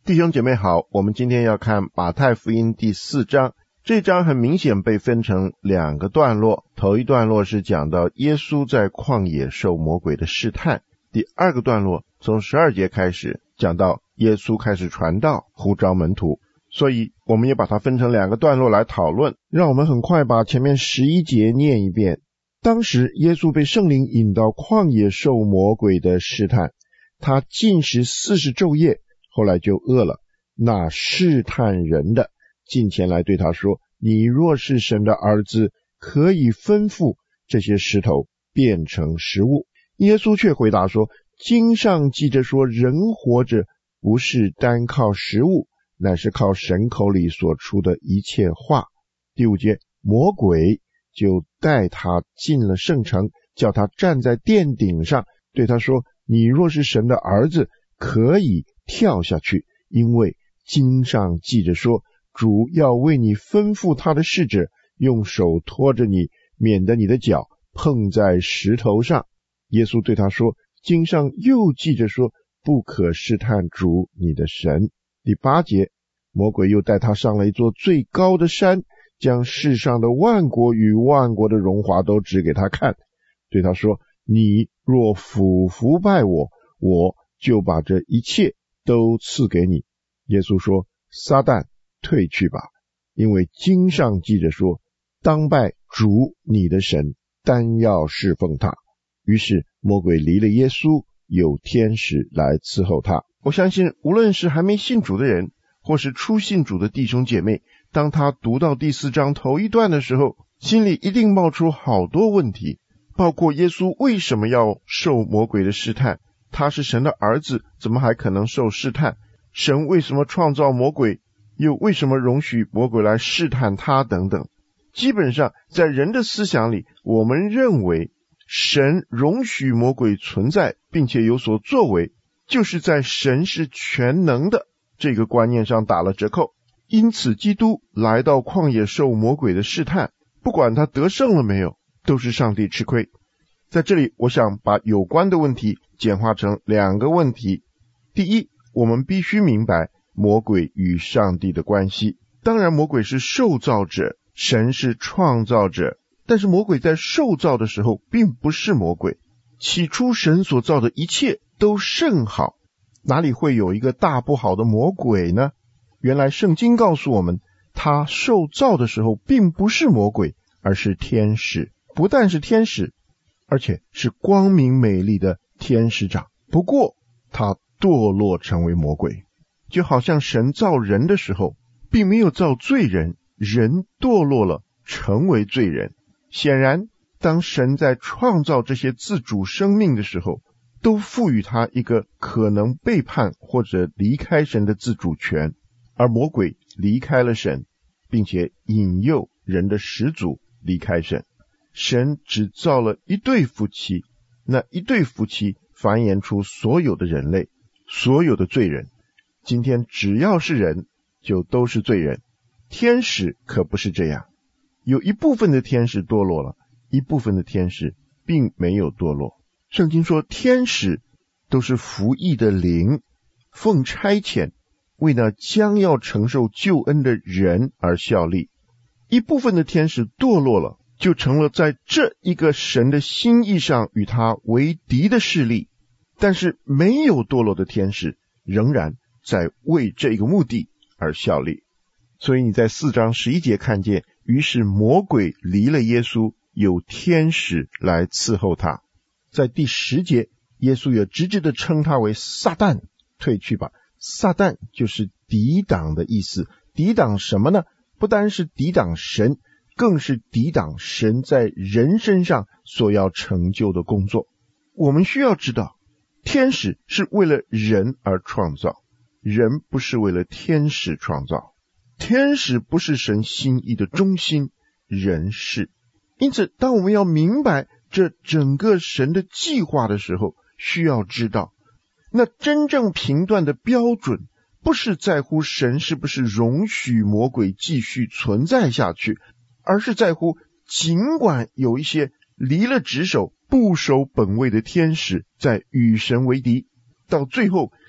弟兄姐妹好，我们今天要看马太福音第4章。这章很明显被分成2个段落，头一段落是讲到耶稣在旷野受魔鬼的试探，第2个段落从12节开始讲到耶稣开始传道，呼召门徒。所以我们也把它分成2个段落来讨论。让我们很快把前面11节念一遍。当时耶稣被圣灵引到旷野受魔鬼的试探，他禁食40昼夜，后来就饿了。那试探人的近前来对他说，你若是神的儿子，可以吩咐这些石头变成食物。耶稣却回答说，经上记着说，人活着不是单靠食物，乃是靠神口里所出的一切话。第5节，魔鬼就带他进了圣城，叫他站在殿顶上，对他说，你若是神的儿子，可以跳下去，因为经上记着说，主要为你吩咐他的使者，用手托着你，免得你的脚碰在石头上。耶稣对他说，经上又记着说，不可试探主你的神。第8节，魔鬼又带他上了一座最高的山，将世上的万国与万国的荣华都指给他看，对他说，你若俯伏拜我，我就把这一切都赐给你。耶稣说，撒旦退去吧，因为经上记着说，当拜主你的神，单要侍奉他。于是魔鬼离了耶稣，有天使来伺候他。我相信无论是还没信主的人，或是初信主的弟兄姐妹，当他读到第4章头一段的时候，心里一定冒出好多问题，包括耶稣为什么要受魔鬼的试探，他是神的儿子，怎么还可能受试探？神为什么创造魔鬼，又为什么容许魔鬼来试探他等等。基本上在人的思想里，我们认为神容许魔鬼存在并且有所作为，就是在神是全能的这个观念上打了折扣。因此基督来到旷野受魔鬼的试探，不管他得胜了没有，都是上帝吃亏。在这里我想把有关的问题简化成2个问题。第一，我们必须明白魔鬼与上帝的关系。当然魔鬼是受造者，神是创造者，但是魔鬼在受造的时候并不是魔鬼。起初神所造的一切都甚好，哪里会有一个大不好的魔鬼呢？原来圣经告诉我们，他受造的时候并不是魔鬼，而是天使。不但是天使，而且是光明美丽的天使长。不过他堕落成为魔鬼，就好像神造人的时候并没有造罪人，人堕落了成为罪人。显然当神在创造这些自主生命的时候，都赋予他一个可能背叛或者离开神的自主权，而魔鬼离开了神，并且引诱人的始祖离开神。神只造了一对夫妻，那一对夫妻繁衍出所有的人类，所有的罪人。今天只要是人就都是罪人。天使可不是这样，有一部分的天使堕落了，一部分的天使并没有堕落。圣经说天使都是服役的灵，奉差遣为那将要承受救恩的人而效力。一部分的天使堕落了，就成了在这一个神的心意上与他为敌的势力。但是没有堕落的天使仍然在为这个目的而效力。所以你在4章11节看见，于是魔鬼离了耶稣，有天使来伺候他。在第10节，耶稣也直接的称他为撒旦，退去吧。撒旦就是抵挡的意思。抵挡什么呢？不单是抵挡神，更是抵挡神在人身上所要成就的工作。我们需要知道，天使是为了人而创造，人不是为了天使创造。天使不是神心意的中心，人是。因此当我们要明白这整个神的计划的时候，需要知道那真正评断的标准不是在乎神是不是容许魔鬼继续存在下去，而是在乎尽管有一些离了职守不守本位的天使在与神为敌，到最后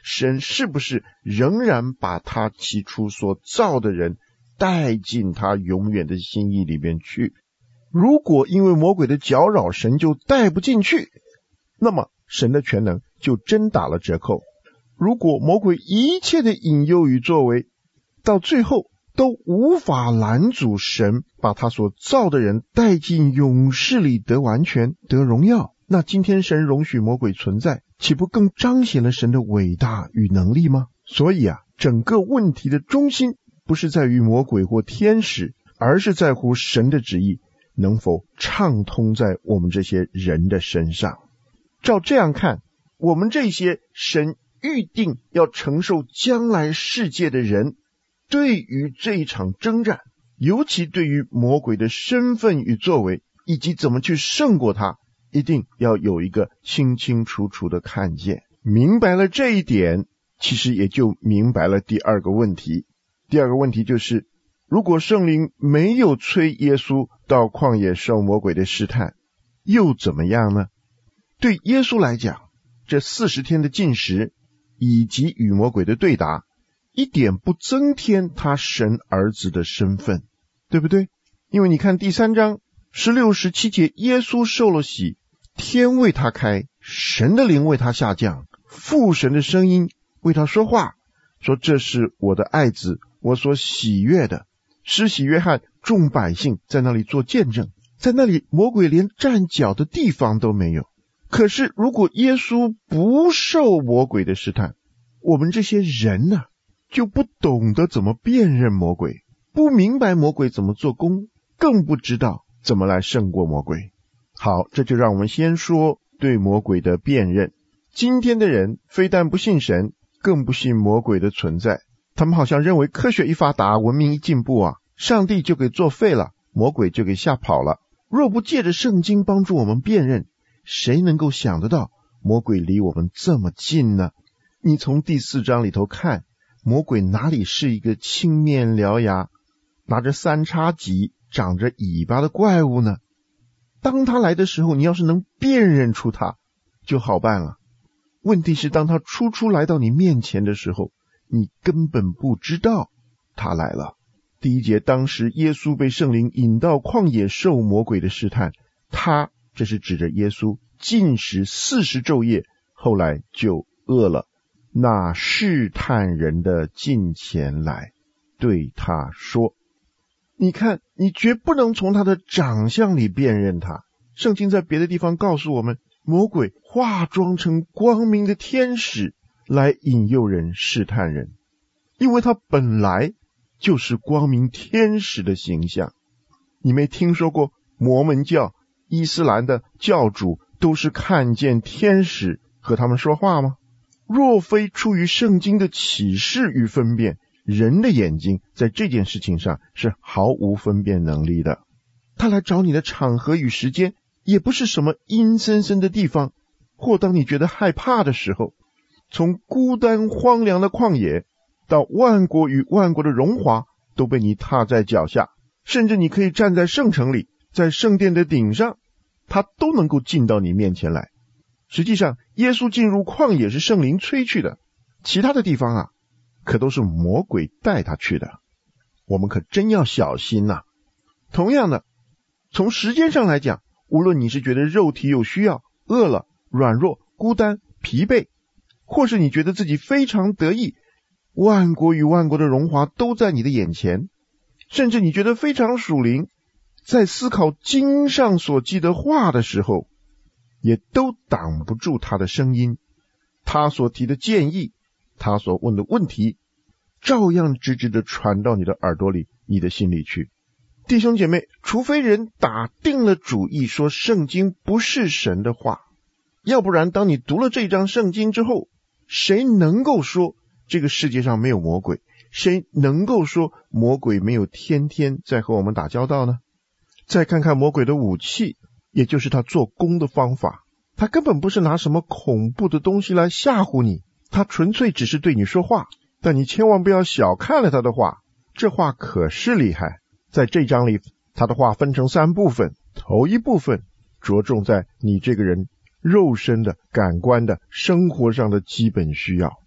神是不是仍然把他起初所造的人带进他永远的心意里面去。如果因为魔鬼的搅扰，神就带不进去，那么神的全能就真打了折扣。如果魔鬼一切的引诱与作为，到最后都无法拦阻神把他所造的人带进永世里得完全得荣耀，那今天神容许魔鬼存在，岂不更彰显了神的伟大与能力吗？所以整个问题的中心不是在于魔鬼或天使，而是在乎神的旨意能否畅通在我们这些人的身上。照这样看，我们这些神预定要承受将来世界的人，对于这一场征战，尤其对于魔鬼的身份与作为，以及怎么去胜过他，一定要有一个清清楚楚的看见。明白了这一点，其实也就明白了第二个问题。第二个问题就是，如果圣灵没有催耶稣到旷野受魔鬼的试探，又怎么样呢？对耶稣来讲，这40天的禁食以及与魔鬼的对答，一点不增添他神儿子的身份，对不对？因为你看第3章16、17节，耶稣受了洗，天为他开，神的灵为他下降，父神的声音为他说话，说这是我的爱子，我所喜悦的。施洗约翰众百姓在那里做见证，在那里魔鬼连站脚的地方都没有。可是如果耶稣不受魔鬼的试探，我们这些人就不懂得怎么辨认魔鬼，不明白魔鬼怎么做工，更不知道怎么来胜过魔鬼。好，这就让我们先说对魔鬼的辨认。今天的人非但不信神，更不信魔鬼的存在。他们好像认为科学一发达，文明一进步上帝就给作废了，魔鬼就给吓跑了。若不借着圣经帮助我们辨认，谁能够想得到魔鬼离我们这么近呢？你从第4章里头看，魔鬼哪里是一个青面獠牙、拿着3叉戟、长着尾巴的怪物呢？当他来的时候，你要是能辨认出他，就好办了。问题是当他初来到你面前的时候，你根本不知道他来了。第1节，当时耶稣被圣灵引到旷野受魔鬼的试探，他，这是指着耶稣，禁食40昼夜，后来就饿了。那试探人的近前来，对他说，你看，你绝不能从他的长相里辨认他。圣经在别的地方告诉我们，魔鬼化妆成光明的天使来引诱人试探人，因为他本来就是光明天使的形象。你没听说过摩门教、伊斯兰的教主都是看见天使和他们说话吗？若非出于圣经的启示与分辨，人的眼睛在这件事情上是毫无分辨能力的。他来找你的场合与时间，也不是什么阴森森的地方，或当你觉得害怕的时候。从孤单荒凉的旷野，到万国与万国的荣华，都被你踏在脚下。甚至你可以站在圣城里，在圣殿的顶上，他都能够进到你面前来。实际上，耶稣进入旷野是圣灵催去的，其他的地方可都是魔鬼带他去的。我们可真要小心同样的，从时间上来讲，无论你是觉得肉体有需要、饿了、软弱、孤单、疲惫，或是你觉得自己非常得意，万国与万国的荣华都在你的眼前，甚至你觉得非常属灵，在思考经上所记的话的时候，也都挡不住他的声音，他所提的建议，他所问的问题，照样直直的传到你的耳朵里，你的心里去。弟兄姐妹，除非人打定了主意说圣经不是神的话，要不然当你读了这章圣经之后，谁能够说这个世界上没有魔鬼？谁能够说魔鬼没有天天在和我们打交道呢？再看看魔鬼的武器，也就是他做工的方法，他根本不是拿什么恐怖的东西来吓唬你，他纯粹只是对你说话。但你千万不要小看了他的话，这话可是厉害。在这章里，他的话分成3部分，头一部分着重在你这个人肉身的、感官的、生活上的基本需要。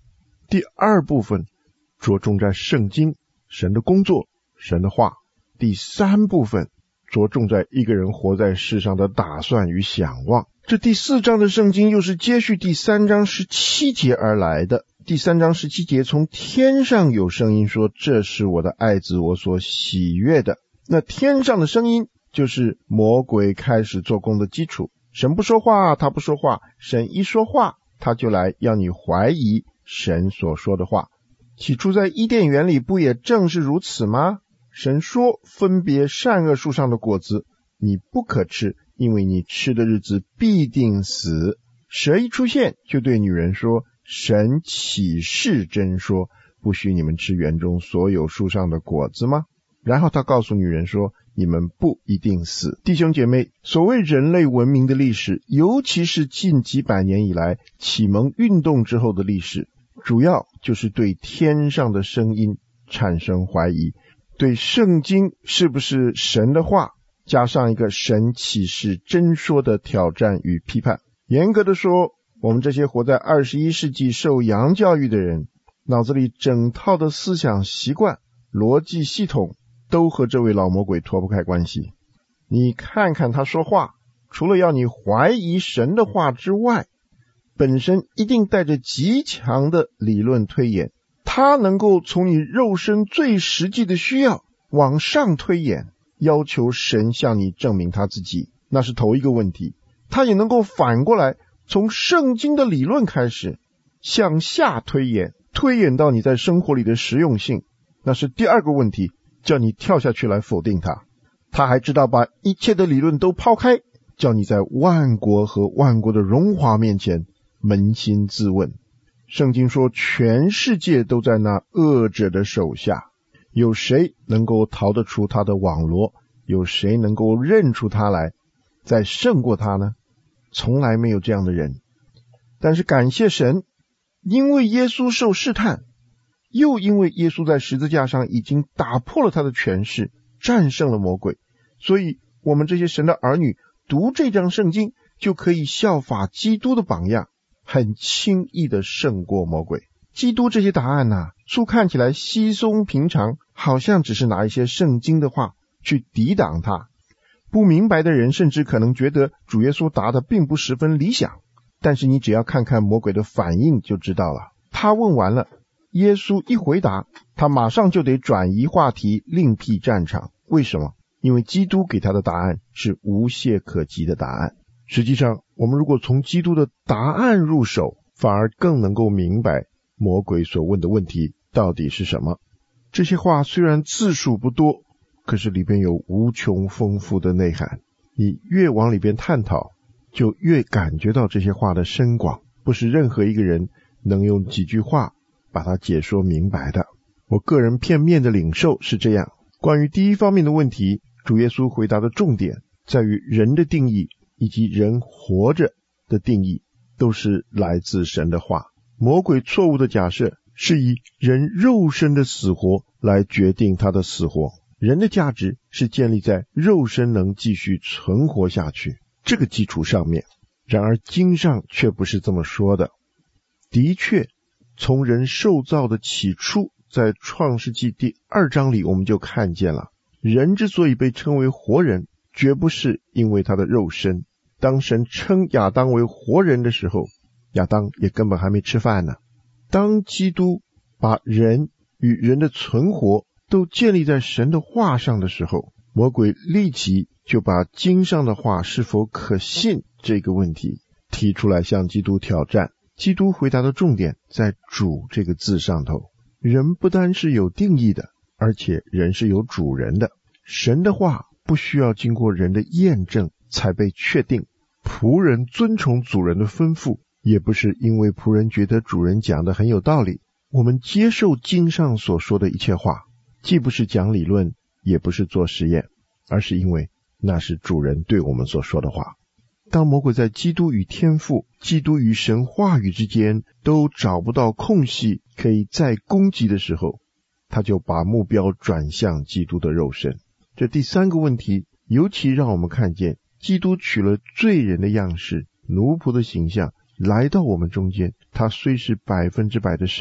第二部分着重在圣经，神的工作，神的话。第三部分着重在一个人活在世上的打算与想望。这第4章的圣经又是接续第3章17节而来的。第3章17节，从天上有声音说，这是我的爱子，我所喜悦的。那天上的声音就是魔鬼开始做工的基础。神不说话，他不说话，神一说话，他就来要你怀疑神所说的话。起初在伊甸园里不也正是如此吗？神说，分别善恶树上的果子你不可吃，因为你吃的日子必定死。蛇一出现，就对女人说，神岂是真说，不许你们吃园中所有树上的果子吗？然后他告诉女人说，你们不一定死。弟兄姐妹，所谓人类文明的历史，尤其是近几百年以来启蒙运动之后的历史，主要就是对天上的声音产生怀疑，对圣经是不是神的话加上一个神岂是真说的挑战与批判。严格的说，我们这些活在21世纪受洋教育的人，脑子里整套的思想习惯、逻辑系统都和这位老魔鬼脱不开关系。你看看他说话，除了要你怀疑神的话之外，本身一定带着极强的理论推演。他能够从你肉身最实际的需要往上推演，要求神向你证明他自己，那是头一个问题。他也能够反过来从圣经的理论开始向下推演，推演到你在生活里的实用性，那是第二个问题，叫你跳下去来否定它。他还知道把一切的理论都抛开，叫你在万国和万国的荣华面前扪心自问。圣经说，全世界都在那恶者的手下，有谁能够逃得出他的网罗？有谁能够认出他来再胜过他呢？从来没有这样的人。但是感谢神，因为耶稣受试探，又因为耶稣在十字架上已经打破了他的权势，战胜了魔鬼，所以我们这些神的儿女读这章圣经就可以效法基督的榜样，很轻易的胜过魔鬼。基督这些答案初看起来稀松平常，好像只是拿一些圣经的话去抵挡它。不明白的人甚至可能觉得主耶稣答的并不十分理想，但是你只要看看魔鬼的反应就知道了。他问完了，耶稣一回答，他马上就得转移话题，另辟战场。为什么？因为基督给他的答案是无懈可击的答案。实际上，我们如果从基督的答案入手，反而更能够明白魔鬼所问的问题到底是什么。这些话虽然字数不多，可是里边有无穷丰富的内涵。你越往里边探讨，就越感觉到这些话的深广，不是任何一个人能用几句话把它解说明白的。我个人片面的领受是这样。关于第一方面的问题，主耶稣回答的重点在于人的定义以及人活着的定义都是来自神的话。魔鬼错误的假设是以人肉身的死活来决定他的死活，人的价值是建立在肉身能继续存活下去这个基础上面。然而经上却不是这么说的。的确，从人受造的起初，在创世纪第2章里我们就看见了，人之所以被称为活人，绝不是因为他的肉身。当神称亚当为活人的时候，亚当也根本还没吃饭呢。当基督把人与人的存活都建立在神的话上的时候，魔鬼立即就把经上的话是否可信这个问题提出来向基督挑战。基督回答的重点在主这个字上头。人不单是有定义的，而且人是有主人的。神的话不需要经过人的验证才被确定。仆人遵从主人的吩咐，也不是因为仆人觉得主人讲的很有道理。我们接受经上所说的一切话，既不是讲理论，也不是做实验，而是因为那是主人对我们所说的话。当魔鬼在基督与天父、基督与神话语之间都找不到空隙可以再攻击的时候，他就把目标转向基督的肉身。这第三个问题尤其让我们看见，基督取了罪人的样式，奴仆的形象来到我们中间。他虽是100%的神，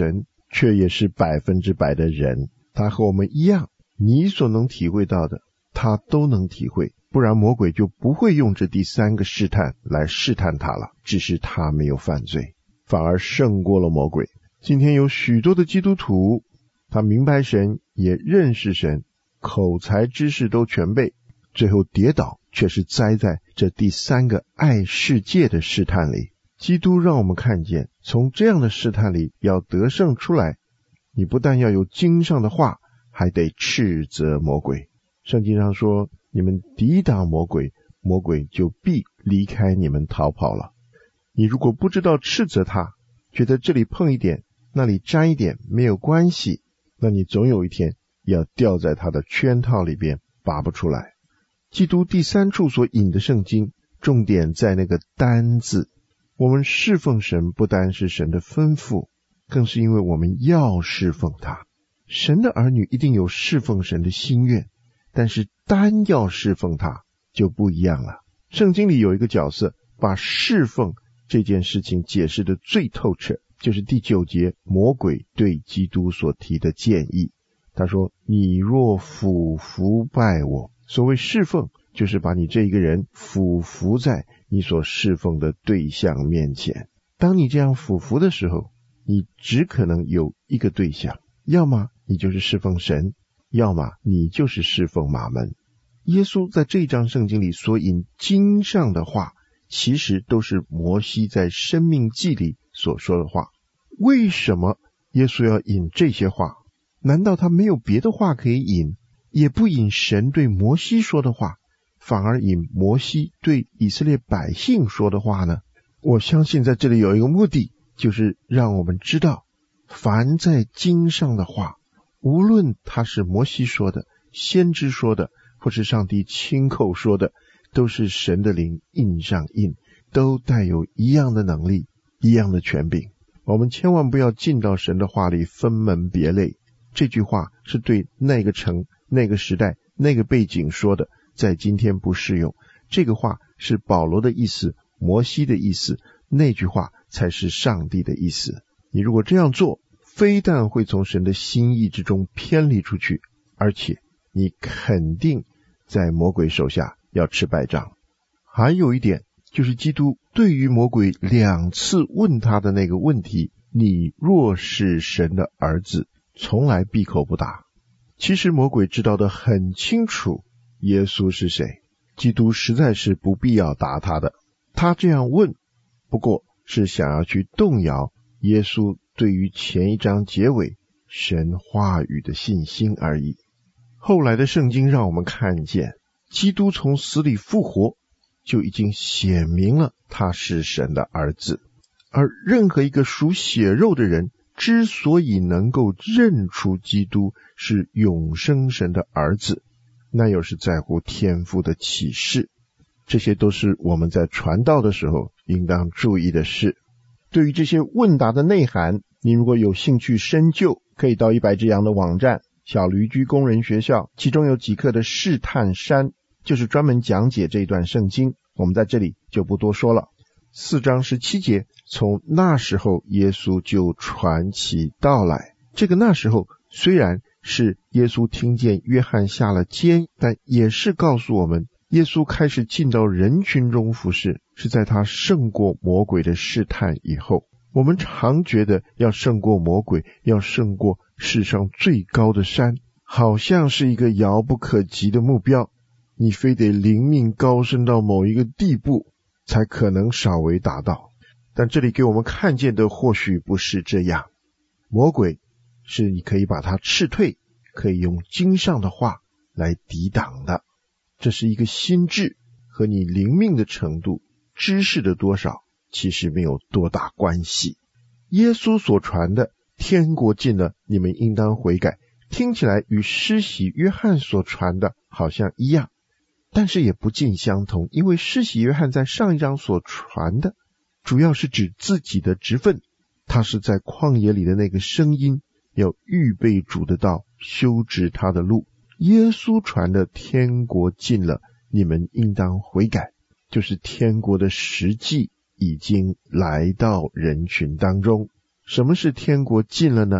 却也是100%的人。他和我们一样，你所能体会到的他都能体会，不然魔鬼就不会用这第三个试探来试探他了。只是他没有犯罪，反而胜过了魔鬼。今天有许多的基督徒，他明白神，也认识神，口才知识都全备，最后跌倒却是栽在这第三个爱世界的试探里。基督让我们看见，从这样的试探里要得胜出来，你不但要有经上的话，还得斥责魔鬼。圣经上说，你们抵挡魔鬼，魔鬼就必离开你们逃跑了。你如果不知道斥责他，觉得这里碰一点那里沾一点没有关系，那你总有一天要掉在他的圈套里边拔不出来。基督第三处所引的圣经，重点在那个单字。我们侍奉神不单是神的吩咐，更是因为我们要侍奉他。神的儿女一定有侍奉神的心愿，但是单要侍奉他就不一样了。圣经里有一个角色把侍奉这件事情解释得最透彻，就是第9节魔鬼对基督所提的建议。他说，你若俯伏拜我。所谓侍奉，就是把你这一个人俯伏在你所侍奉的对象面前。当你这样俯伏的时候，你只可能有一个对象，要么你就是侍奉神，要么你就是侍奉马门。耶稣在这章圣经里所引经上的话，其实都是摩西在申命记里所说的话。为什么耶稣要引这些话？难道他没有别的话可以引，也不引神对摩西说的话，反而引摩西对以色列百姓说的话呢？我相信在这里有一个目的，就是让我们知道，凡在经上的话，无论他是摩西说的、先知说的，或是上帝亲口说的，都是神的灵印上印，都带有一样的能力，一样的权柄。我们千万不要进到神的话里分门别类。这句话是对那个城、那个时代、那个背景说的，在今天不适用。这个话是保罗的意思，摩西的意思，那句话才是上帝的意思。你如果这样做，非但会从神的心意之中偏离出去，而且你肯定在魔鬼手下要吃败仗。还有一点，就是基督对于魔鬼2次问他的那个问题，你若是神的儿子，从来闭口不答。其实魔鬼知道得很清楚耶稣是谁，基督实在是不必要答他的。他这样问，不过是想要去动摇耶稣对于前一章结尾神话语的信心而已。后来的圣经让我们看见，基督从死里复活，就已经显明了他是神的儿子。而任何一个属血肉的人，之所以能够认出基督是永生神的儿子，那又是在乎天父的启示。这些都是我们在传道的时候应当注意的事。对于这些问答的内涵，你如果有兴趣深究，可以到100只羊的网站小驴居工人学校，其中有几课的试探山，就是专门讲解这一段圣经，我们在这里就不多说了。4章17节，从那时候耶稣就传其道来。这个那时候虽然是耶稣听见约翰下了监，但也是告诉我们，耶稣开始进到人群中服侍，是在他胜过魔鬼的试探以后。我们常觉得要胜过魔鬼，要胜过世上最高的山，好像是一个遥不可及的目标，你非得灵命高升到某一个地步才可能稍微达到。但这里给我们看见的或许不是这样。魔鬼是你可以把它斥退，可以用经上的话来抵挡的。这是一个心智和你灵命的程度、知识的多少其实没有多大关系。耶稣所传的天国近了，你们应当悔改，听起来与施洗约翰所传的好像一样，但是也不尽相同。因为施洗约翰在上一章所传的主要是指自己的职分，他是在旷野里的那个声音，要预备主的道，修直他的路。耶稣传的天国近了，你们应当悔改，就是天国的实际已经来到人群当中。什么是天国近了呢？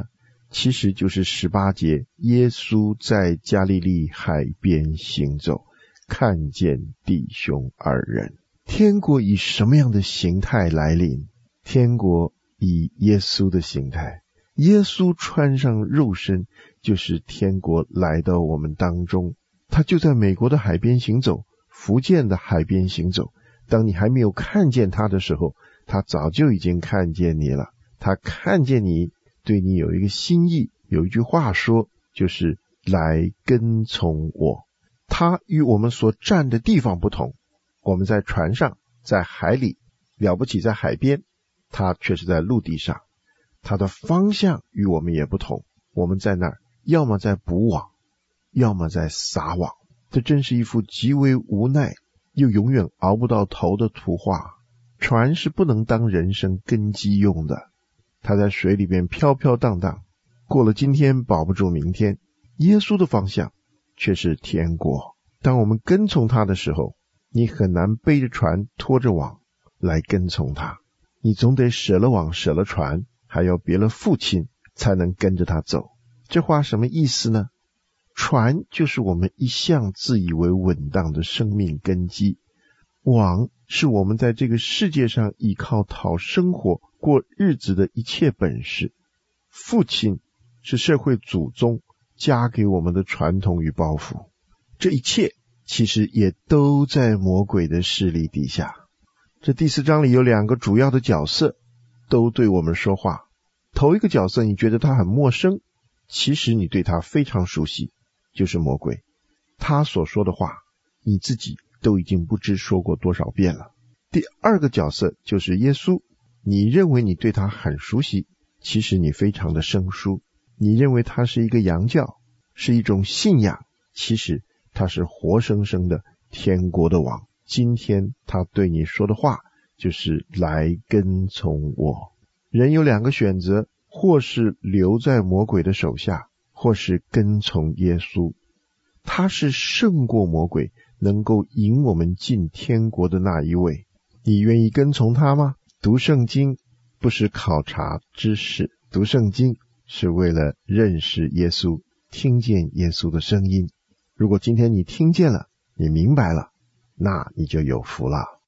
其实就是18节，耶稣在加利利海边行走，看见弟兄2人。天国以什么样的形态来临？天国以耶稣的形态，耶稣穿上肉身，就是天国来到我们当中。他就在美国的海边行走，福建的海边行走。当你还没有看见他的时候，他早就已经看见你了。他看见你，对你有一个心意，有一句话说，就是来跟从我。他与我们所站的地方不同，我们在船上，在海里，了不起在海边，他却是在陆地上。他的方向与我们也不同，我们在那儿要么在捕网，要么在撒网。这真是一幅极为无奈又永远熬不到头的图画。船是不能当人生根基用的，它在水里边飘飘荡荡，过了今天保不住明天。耶稣的方向却是天国。当我们跟从他的时候，你很难背着船拖着网来跟从他，你总得舍了网舍了船，还要别了父亲，才能跟着他走。这话什么意思呢？船就是我们一向自以为稳当的生命根基，网是我们在这个世界上依靠讨生活过日子的一切本事，父亲是社会祖宗加给我们的传统与包袱。这一切其实也都在魔鬼的势力底下。这第4章里有2个主要的角色都对我们说话。头一个角色你觉得他很陌生，其实你对他非常熟悉，就是魔鬼。他所说的话你自己都已经不知说过多少遍了。第2个角色就是耶稣，你认为你对他很熟悉，其实你非常的生疏。你认为他是一个洋教，是一种信仰，其实他是活生生的天国的王。今天他对你说的话就是来跟从我。人有2个选择，或是留在魔鬼的手下，或是跟从耶稣。他是胜过魔鬼，能够引我们进天国的那一位。你愿意跟从他吗？读圣经不是考察知识，读圣经是为了认识耶稣，听见耶稣的声音。如果今天你听见了，你明白了，那你就有福了。